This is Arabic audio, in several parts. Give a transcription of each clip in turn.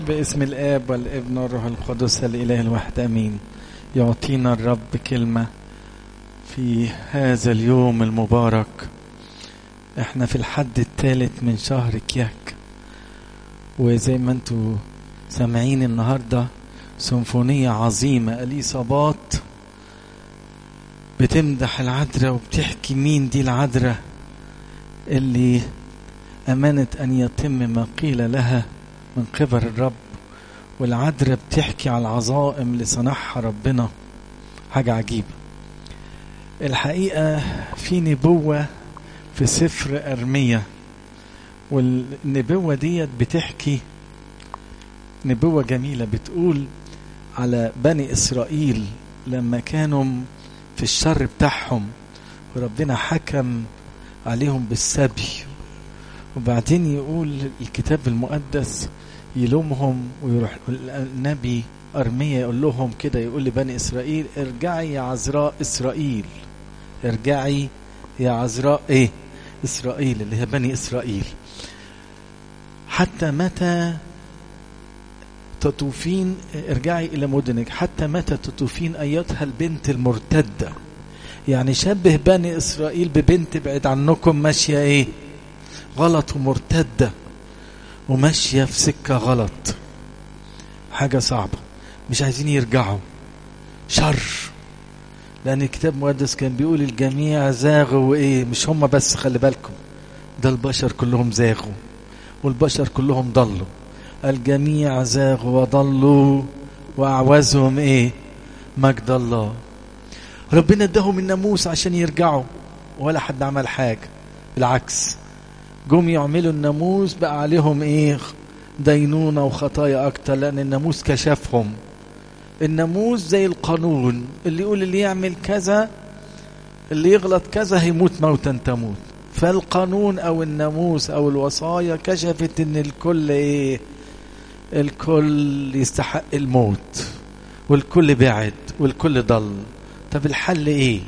باسم الآب والابن والروح القدس الإله الواحد آمين. يعطينا الرب كلمة في هذا اليوم المبارك. احنا في الحد الثالث من شهر كياك، وزي ما انتوا سامعين النهاردة سيمفونية عظيمة، اليصابات بتمدح العذراء وبتحكي مين دي العذراء اللي أمنت أن يتم ما قيل لها من قبل الرب، والعذراء بتحكي على العظائم اللي صنعها ربنا. حاجة عجيبة الحقيقة. في نبوة في سفر أرميا، والنبوة ديت بتحكي نبوة جميلة، بتقول على بني إسرائيل لما كانوا في الشر بتاعهم وربنا حكم عليهم بالسبي، وبعدين يقول الكتاب المقدس يلومهم، ويروح النبي أرميا يقول لهم كده، يقول لبني إسرائيل: ارجعي يا عذراء إسرائيل، ارجعي يا عذراء إيه؟ إسرائيل، اللي هي بني إسرائيل. حتى متى تطوفين، ارجعي إلى مدنك، حتى متى تطوفين أيتها البنت المرتدة. يعني شبه بني إسرائيل ببنت بعد عنكم ماشية إيه؟ غلط ومرتدة وماشية في سكة غلط، حاجة صعبة، مش عايزين يرجعوا، شر. لأن الكتاب المقدس كان بيقول الجميع زاغوا وإيه؟ مش هم بس، خلي بالكم، ده البشر كلهم زاغوا والبشر كلهم ضلوا. الجميع زاغوا وضلوا وأعوزهم إيه؟ مجد الله. ربنا اداهم الناموس عشان يرجعوا، ولا حد عمل حاجة، بالعكس جم يعملوا الناموس بقى عليهم ايه؟ دينونة وخطايا اكتر، لان الناموس كشفهم. الناموس زي القانون، اللي يقول اللي يعمل كذا، اللي يغلط كذا هيموت موتا تموت. فالقانون او الناموس او الوصايا كشفت ان الكل ايه؟ الكل يستحق الموت، والكل بعد، والكل ضل. طب الحل ايه؟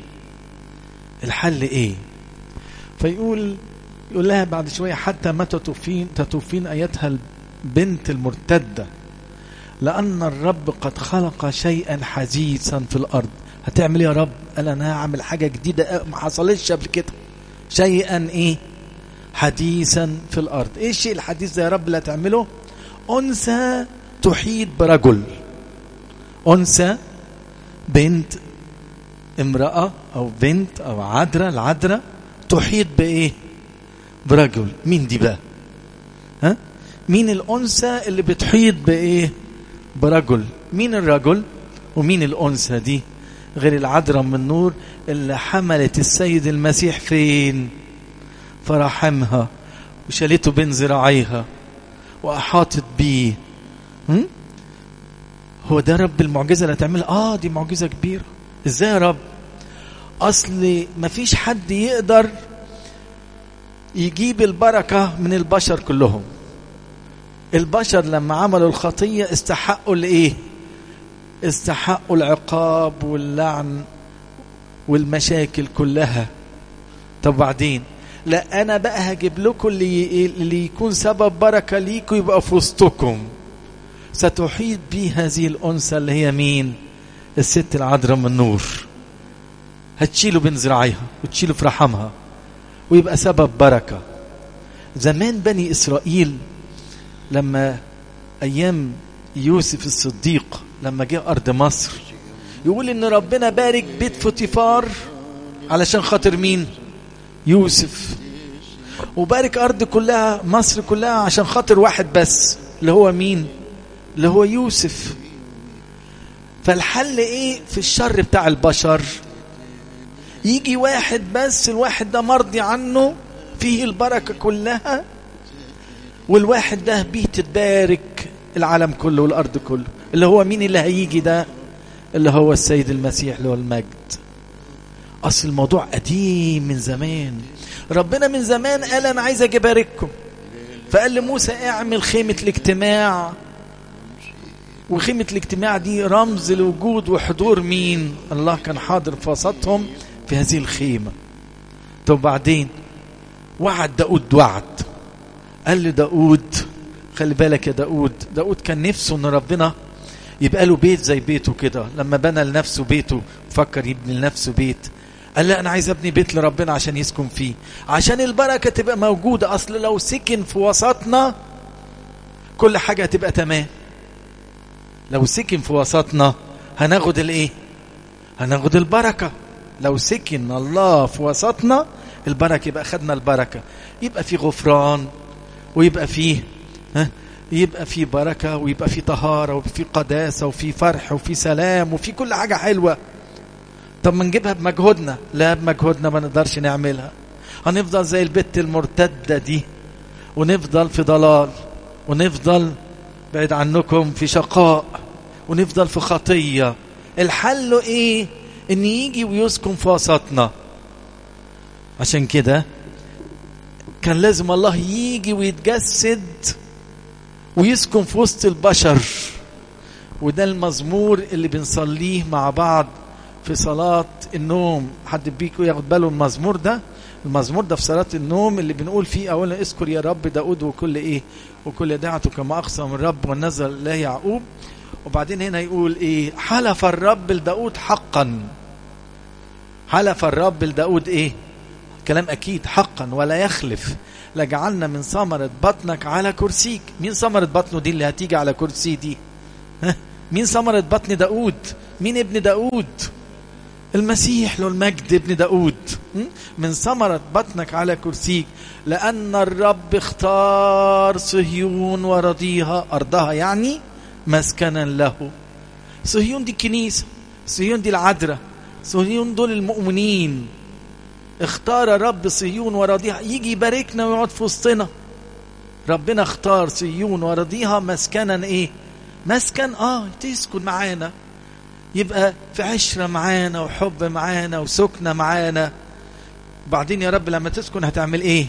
الحل ايه؟ فيقول لها بعد شوية: حتى متى تطوفين أيتها البنت المرتدة، لأن الرب قد خلق شيئا حديثا في الأرض. هتعمل يا رب؟ قال أنا هعمل حاجة جديدة ما حصلتش قبل كده. شيئا إيه؟ حديثا في الأرض. إيه الشيء الحديث ده يا رب اللي هتعمله؟ أنثى تحيط برجل. أنثى، بنت، امرأة أو بنت أو عذراء، العذراء تحيط بإيه؟ برجل. مين دي بقى؟ ها؟ مين الأنثى اللي بتحيط بإيه؟ برجل. مين الرجل ومين الأنثى دي؟ غير العذراء من النور اللي حملت السيد المسيح فين؟ فرحمها وشالته بين ذراعيها وأحاطت بيه. هو ده رب المعجزة اللي هتعملها؟ دي معجزة كبيرة. ازاي يا رب؟ أصل مفيش حد يقدر يجيب البركة من البشر كلهم. البشر لما عملوا الخطية استحقوا الايه؟ استحقوا العقاب واللعن والمشاكل كلها. طب بعدين؟ لا، انا بقى هجيب لكم اللي يكون سبب بركة ليكم، يبقى في وسطكم. ستحيط به هذه الأنثى اللي هي مين؟ الست العذراء من النور. هتشيله بين ذراعيها وتشيله في رحمها ويبقى سبب بركة. زمان بني إسرائيل لما أيام يوسف الصديق لما جاء أرض مصر، يقول إن ربنا بارك بيت فوتيفار علشان خاطر مين؟ يوسف. وبارك أرض كلها، مصر كلها، عشان خاطر واحد بس، اللي هو مين؟ اللي هو يوسف. فالحل إيه في الشر بتاع البشر؟ يجي واحد بس، الواحد ده مرضي عنه، فيه البركة كلها، والواحد ده بيه تتبارك العالم كله والأرض كله. اللي هو مين اللي هيجي ده؟ اللي هو السيد المسيح اللي هو المجد. أصل الموضوع قديم من زمان. ربنا من زمان قال أنا عايز أجي أبارككم، فقال لموسى اعمل خيمة الاجتماع. وخيمة الاجتماع دي رمز لوجود وحضور مين؟ الله كان حاضر في وسطهم في هذه الخيمة. طب بعدين وعد داود، وعد قال لداود خلي بالك يا داود كان نفسه ان ربنا يبقى له بيت زي بيته كده. لما بنى لنفسه بيته فكر يبني لنفسه بيت، قال لا انا عايز ابني بيت لربنا عشان يسكن فيه، عشان البركة تبقى موجودة. اصل لو سكن في وسطنا كل حاجة هتبقى تمام. لو سكن في وسطنا هناخد الايه؟ هناخد البركة. لو سكن الله في وسطنا البركة، يبقى خدنا البركة، يبقى في غفران، ويبقى فيه يبقى في بركة، ويبقى في طهارة، وفي قداسة، وفي فرح، وفي سلام، وفي كل حاجة حلوة. طب ما نجيبها بمجهودنا؟ لا، بمجهودنا ما نقدرش نعملها. هنفضل زي البت المرتدة دي، ونفضل في ضلال، ونفضل بعيد عنكم في شقاء، ونفضل في خطية. الحل ايه؟ ان يجي ويسكن في وسطنا. عشان كده كان لازم الله يجي ويتجسد ويسكن في وسط البشر. وده المزمور اللي بنصليه مع بعض في صلاة النوم. حد بيكو ياخد باله المزمور ده؟ المزمور ده في صلاة النوم اللي بنقول فيه اولا اذكر يا رب داود وكل ايه؟ وكل دعته كما اقسم الرب ونزل الله يعقوب. وبعدين هنا يقول ايه؟ حلف الرب لداود حقا. حلف الرب لداود ايه؟ كلام اكيد، حقا ولا يخلف. لجعلنا من ثمرة بطنك على كرسيك. مين ثمرة بطنه دي اللي هتيجي على كرسي دي؟ مين ثمرة بطن داود؟ مين ابن داود؟ المسيح له المجد ابن داود. من ثمرة بطنك على كرسيك، لأن الرب اختار صهيون ورضيها، أرضها يعني مسكنا له. صهيون دي الكنيسة، صهيون دي العذراء، صهيون دول المؤمنين. اختار رب صهيون ورضيها يجي يباركنا ويقعد في وسطنا. ربنا اختار صهيون ورضيها مسكنا ايه؟ مسكن تسكن معانا، يبقى في عشرة معانا وحب معانا وسكنة معانا. بعدين يا رب لما تسكن هتعمل ايه؟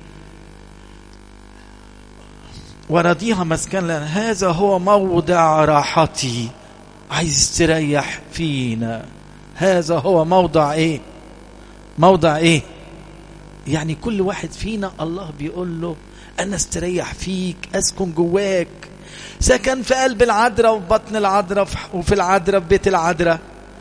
ورضيها مسكن لنا، هذا هو موضع راحتي. عايز استريح فينا. هذا هو موضع ايه؟ موضع ايه؟ يعني كل واحد فينا الله بيقول له انا استريح فيك، اسكن جواك. سكن في قلب العذراء وفي بطن العذراء وفي العذراء في بيت العذراء.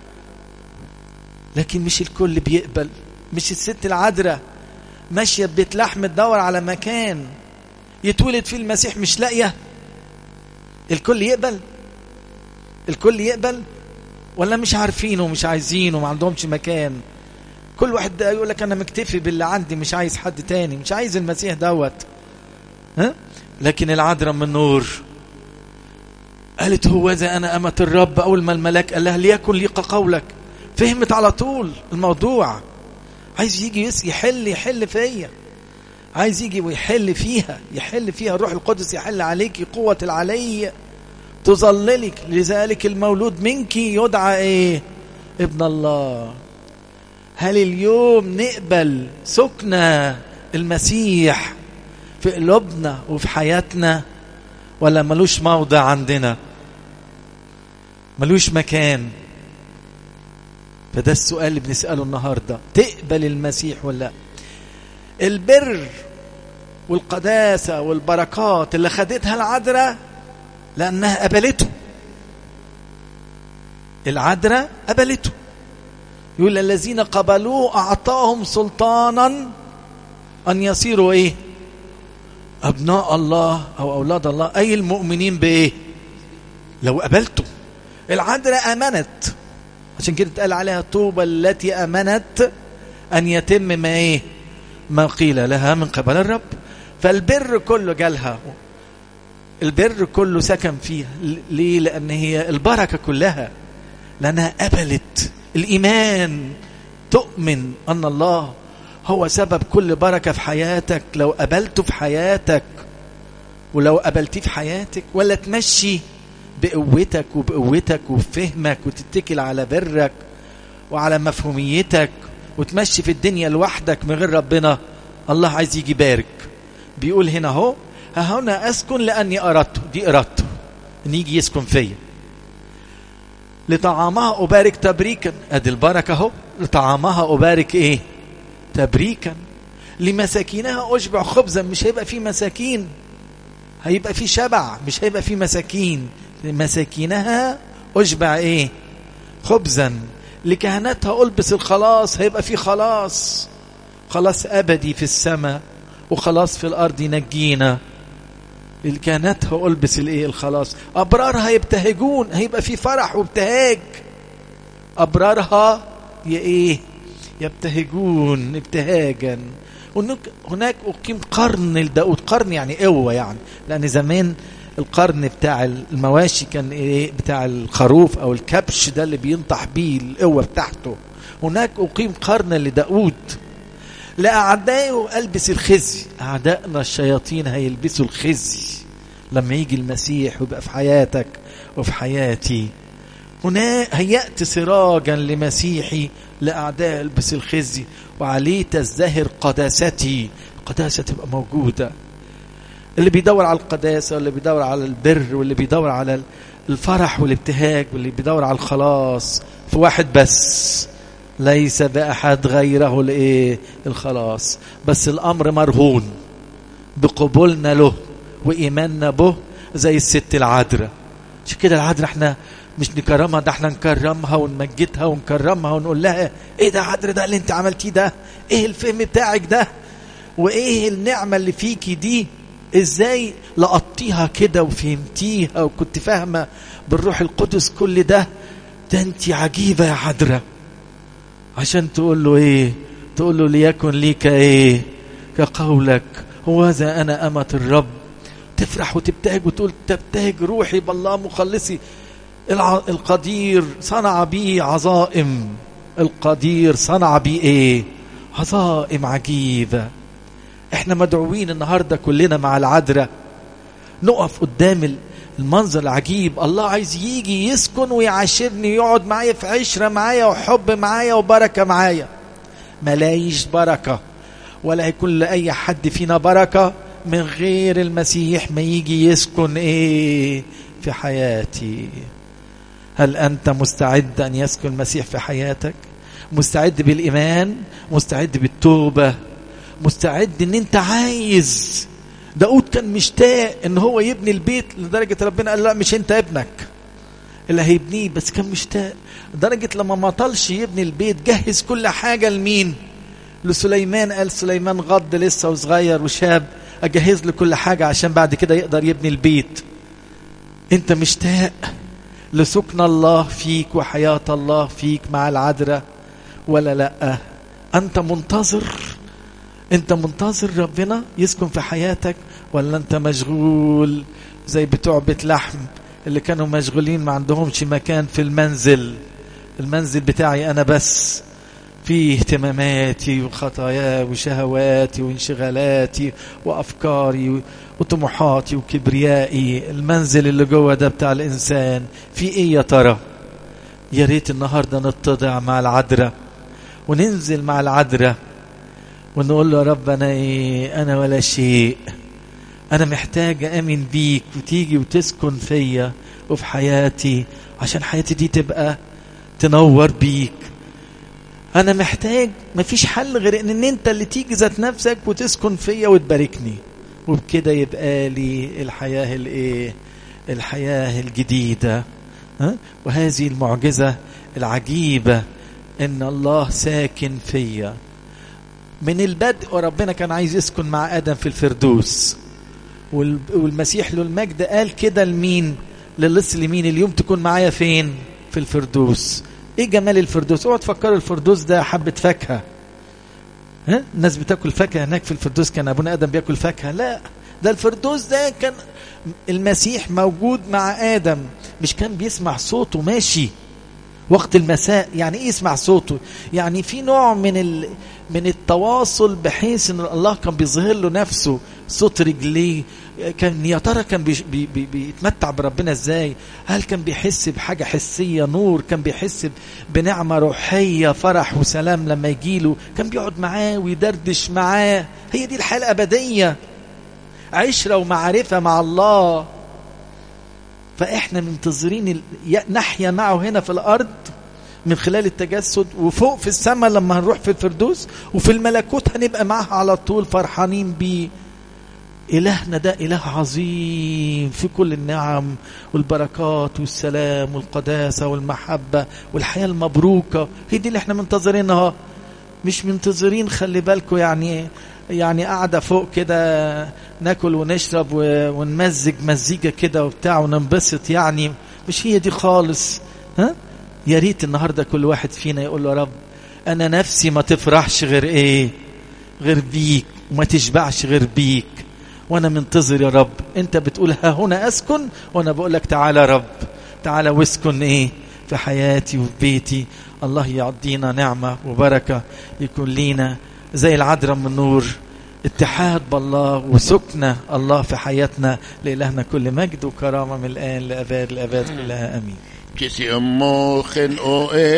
لكن مش الكل بيقبل. مش الست العذراء ماشيه ببيت لحم تدور على مكان يتولد فيه المسيح مش لاقيه. الكل يقبل؟ الكل يقبل ولا مش عارفينه ومش عايزينه وما عندهمش مكان؟ كل واحد يقول لك انا مكتفي باللي عندي، مش عايز حد تاني، مش عايز المسيح دوت. لكن العذراء من نور قالت هو ذا انا امة الرب. اول ما الملاك قال لها ليكن لي قولك، فهمت على طول الموضوع. عايز يجي يحل فيا، عايز يجي ويحل فيها، يحل فيها الروح القدس، يحل عليك قوة العلي تظللك. لذلك المولود منك يدعى ايه؟ ابن الله. هل اليوم نقبل سكنة المسيح في قلوبنا وفي حياتنا، ولا ملوش موضع عندنا، ملوش مكان؟ فده السؤال اللي بنسأله النهاردة. تقبل المسيح ولا؟ البر والقداسة والبركات اللي خدتها العذراء لأنها قبلته. العذراء قبلته. يقول الذين قبلوه أعطاهم سلطانا أن يصيروا إيه؟ أبناء الله أو أولاد الله، أي المؤمنين بإيه؟ لو قبلته. العذراء أمنت، عشان كده اتقال عليها طوبى التي أمنت أن يتم ما إيه؟ ما قيل لها من قبل الرب. فالبر كله جالها، البر كله سكن فيها. ليه؟ لأن هي البركة كلها، لأنها قبلت الإيمان. تؤمن أن الله هو سبب كل بركة في حياتك لو قبلته في حياتك ولو قبلتيه في حياتك. ولا تمشي بقوتك وبفهمك وتتكل على برك وعلى مفهوميتك وتمشي في الدنيا لوحدك من غير ربنا. الله عايز يجي بارك. بيقول هنا هو ها هنا أسكن لأني أردته. دي إرادته أن يجي يسكن فيا. لطعامها أبارك تبريكا. أدي البركة هو. لطعامها أبارك إيه؟ تبريكا. لمساكينها أشبع خبزا. مش هيبقى فيه مساكين، هيبقى في شبع، مش هيبقى في مساكين. مساكينها أشبع إيه؟ خبزا. لكهنتها ألبس الخلاص، هيبقى في خلاص، خلاص أبدي في السماء وخلاص في الأرض ينجينا. لكهنتها ألبس الإيه؟ الخلاص. أبرارها يبتهجون، هيبقى في فرح وابتهاج. أبرارها إيه؟ يبتهجون ابتهاجا. هناك أقيم قرن لداود. قرن يعني قوة يعني، لأن زمان القرن بتاع المواشي كان إيه؟ بتاع الخروف أو الكبش، ده اللي بينطح بيه القوة بتاعته. هناك أقيم قرن لداود. لأعدائه ألبس الخزي. أعدائنا الشياطين هيلبسوا الخزي لما يجي المسيح ويبقى في حياتك وفي حياتي. هنا هيأت سراجا لمسيحي، لأعداء ألبس الخزي وعليه تزدهر قداستي. القداسة تبقى موجودة. اللي بيدور على القداسة واللي بيدور على البر واللي بيدور على الفرح والابتهاج واللي بيدور على الخلاص في واحد بس، ليس بأحد غيره الإيه؟ الخلاص. بس الأمر مرهون بقبولنا له وإيماننا به، زي الست العذراء. عشان كده العذراء احنا مش نكرمها، ده احنا نكرمها ونمجدها ونكرمها ونقول لها ايه ده عذراء، ده اللي انت عملتيه ده، ايه الفهم بتاعك ده، وايه النعمة اللي فيكي دي، ازاي لقطتيها كده وفهمتيها وكنت فاهمة بالروح القدس كل ده انت عجيبة يا عذراء. عشان تقول له ايه؟ تقول له ليكن ليك ايه؟ كقولك، هوذا انا امة الرب. تفرح وتبتهج وتقول تبتهج روحي بالله مخلصي. القدير صنع بي عظائم. القدير صنع بي ايه؟ عظائم عجيبة. احنا مدعوين النهاردة كلنا مع العذراء نقف قدام المنظر العجيب. الله عايز يجي يسكن ويعاشرني، يقعد معايا في عشرة معايا وحب معايا وبركة معايا. ملايش بركة ولا هيكون لأي حد فينا بركة من غير المسيح ما يجي يسكن ايه في حياتي. هل أنت مستعد أن يسكن المسيح في حياتك؟ مستعد بالإيمان؟ مستعد بالتوبة؟ مستعد ان انت عايز؟ داود كان مشتاق ان هو يبني البيت لدرجة ربنا قال لا مش انت ابنك اللي هيبنيه، بس كان مشتاق لدرجة لما ما طلش يبني البيت جهز كل حاجة لمين؟ لسليمان. قال سليمان غض لسه وصغير وشاب، اجهز له كل حاجة عشان بعد كده يقدر يبني البيت. انت مشتاق لسكن الله فيك وحياة الله فيك مع العذراء ولا لا؟ انت منتظر؟ انت منتظر ربنا يسكن في حياتك ولا انت مشغول زي بتوع بيت لحم اللي كانوا مشغولين ما عندهمش مكان في المنزل؟ المنزل بتاعي انا بس فيه اهتماماتي وخطاياي وشهواتي وانشغالاتي وافكاري وطموحاتي وكبريائي. المنزل اللي جوه ده بتاع الانسان في ايه يا ترى؟ يا ريت النهارده نتضع مع العذراء وننزل مع العذراء ونقول له يا رب انا ايه؟ انا ولا شيء. انا محتاج امن بيك وتيجي وتسكن فيا وفي حياتي عشان حياتي دي تبقى تنور بيك. انا محتاج، مفيش حل غير ان انت اللي تيجي ذات نفسك وتسكن فيا وتباركني، وبكده يبقى لي الحياة الايه؟ الحياة الجديدة. وهذه المعجزة العجيبة ان الله ساكن فيا. من البدء وربنا كان عايز يسكن مع آدم في الفردوس، والمسيح له المجد قال كده لمين؟ للص لمين؟ اليوم تكون معايا فين؟ في الفردوس. ايه جمال الفردوس؟ اوعوا تفكروا الفردوس ده حبة فاكهة. الناس بتاكل فاكهة هناك في الفردوس، كان ابونا آدم بياكل فاكهة؟ لا، ده الفردوس ده كان المسيح موجود مع آدم. مش كان بيسمع صوته ماشي وقت المساء؟ يعني ايه يسمع صوته؟ يعني في نوع من التواصل، بحيث ان الله كان بيظهر له نفسه، صوت رجليه. كان يا ترى كان بيتمتع بربنا ازاي؟ هل كان بيحس بحاجة حسية نور؟ كان بيحس بنعمة روحية فرح وسلام لما يجيله؟ كان بيقعد معاه ويدردش معاه. هي دي الحياة الأبدية، عشرة ومعرفة مع الله. فإحنا منتظرين نحيا معه هنا في الأرض من خلال التجسد، وفوق في السماء لما هنروح في الفردوس، وفي الملكوت هنبقى معه على طول فرحانين بيه. إلهنا ده إله عظيم في كل النعم والبركات والسلام والقداسة والمحبة والحياة المبروكة. هي دي اللي احنا منتظرينها، مش منتظرين خلي بالكم يعني قاعدة فوق كده ناكل ونشرب ونمزج مزيجة كده وبتاع وننبسط، يعني مش هي دي خالص. ها يا ريت النهاردة كل واحد فينا يقول له يا رب أنا نفسي ما تفرحش غير إيه؟ غير بيك، وما تشبعش غير بيك، وأنا منتظر يا رب. أنت بتقول ها هنا أسكن، وأنا بقول لك تعالى يا رب، تعالى واسكن إيه في حياتي وفي بيتي. الله يعطينا نعمة وبركة، يكون لينا زي العذراء من نور اتحاد بالله وسكنة الله في حياتنا. لإلهنا كل مجد وكرامة من الآن لأباد الآباد كلها آمين.